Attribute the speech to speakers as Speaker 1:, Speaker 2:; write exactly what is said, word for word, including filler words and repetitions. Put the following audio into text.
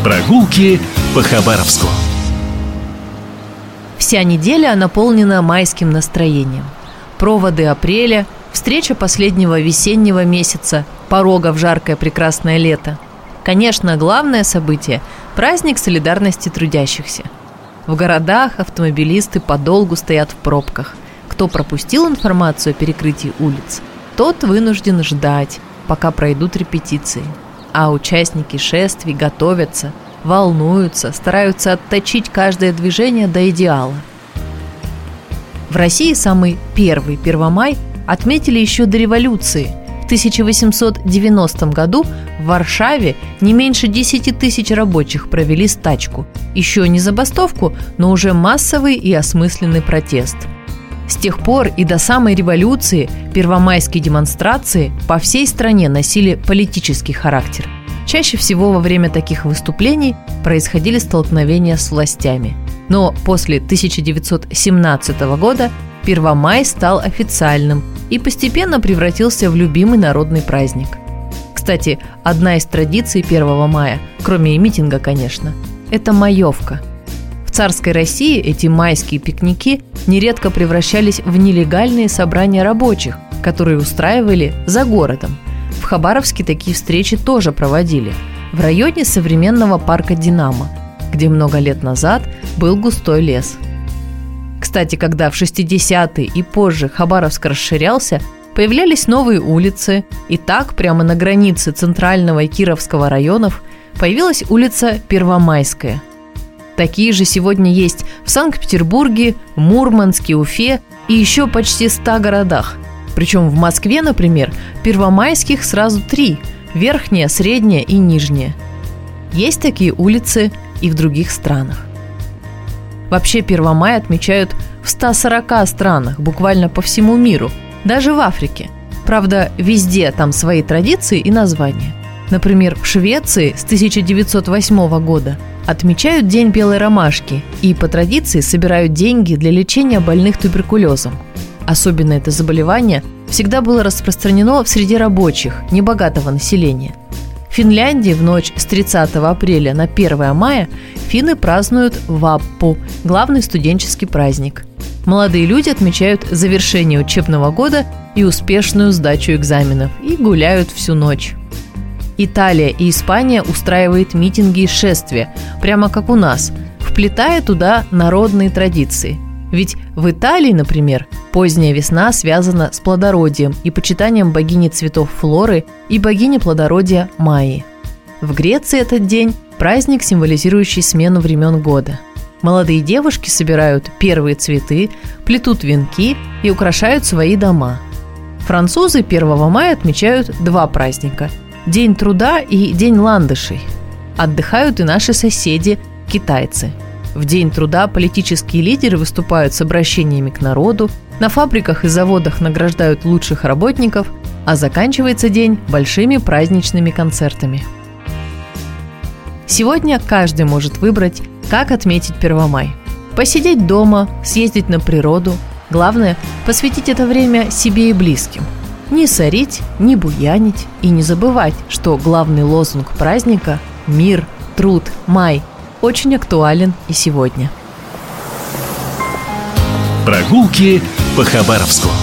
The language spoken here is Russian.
Speaker 1: Прогулки по Хабаровску.
Speaker 2: Вся неделя наполнена майским настроением. Проводы апреля, встреча последнего весеннего месяца, порога в жаркое прекрасное лето. Конечно, главное событие – праздник солидарности трудящихся. В городах автомобилисты подолгу стоят в пробках. Кто пропустил информацию о перекрытии улиц, тот вынужден ждать, пока пройдут репетиции. А участники шествий готовятся, волнуются, стараются отточить каждое движение до идеала. В России самый первый Первомай отметили еще до революции. В тысяча восемьсот девяностом году в Варшаве не меньше десяти тысяч рабочих провели стачку. Еще не забастовку, но уже массовый и осмысленный протест. С тех пор и до самой революции первомайские демонстрации по всей стране носили политический характер. Чаще всего во время таких выступлений происходили столкновения с властями. Но после тысяча девятьсот семнадцатого года Первомай стал официальным и постепенно превратился в любимый народный праздник. Кстати, одна из традиций первого мая, кроме митинга, конечно, это маевка. В царской России эти майские пикники нередко превращались в нелегальные собрания рабочих, которые устраивали за городом. В Хабаровске такие встречи тоже проводили, в районе современного парка «Динамо», где много лет назад был густой лес. Кстати, когда в шестидесятые и позже Хабаровск расширялся, появлялись новые улицы, и так прямо на границе Центрального и Кировского районов появилась улица Первомайская. Такие же сегодня есть в Санкт-Петербурге, Мурманске, Уфе и еще почти ста городах. Причем в Москве, например, первомайских сразу три – Верхняя, Средняя и Нижняя. Есть такие улицы и в других странах. Вообще Первомай отмечают в ста сорока странах, буквально по всему миру, даже в Африке. Правда, везде там свои традиции и названия. Например, в Швеции с тысяча девятьсот восьмого года отмечают День белой ромашки и по традиции собирают деньги для лечения больных туберкулезом. Особенно это заболевание всегда было распространено среди рабочих, небогатого населения. В Финляндии в ночь с тридцатого апреля на первое мая финны празднуют Ваппу – главный студенческий праздник. Молодые люди отмечают завершение учебного года и успешную сдачу экзаменов и гуляют всю ночь. Италия и Испания устраивают митинги и шествия, прямо как у нас, вплетая туда народные традиции. Ведь в Италии, например, поздняя весна связана с плодородием и почитанием богини цветов Флоры и богини плодородия Майи. В Греции этот день – праздник, символизирующий смену времен года. Молодые девушки собирают первые цветы, плетут венки и украшают свои дома. Французы первого мая отмечают два праздника – День труда и День ландышей. Отдыхают и наши соседи – китайцы. В День труда политические лидеры выступают с обращениями к народу, на фабриках и заводах награждают лучших работников, а заканчивается день большими праздничными концертами. Сегодня каждый может выбрать, как отметить Первомай. Посидеть дома, съездить на природу. Главное – посвятить это время себе и близким. Не сорить, не буянить и не забывать, что главный лозунг праздника – мир, труд, май – очень актуален и сегодня.
Speaker 1: Прогулки по Хабаровску.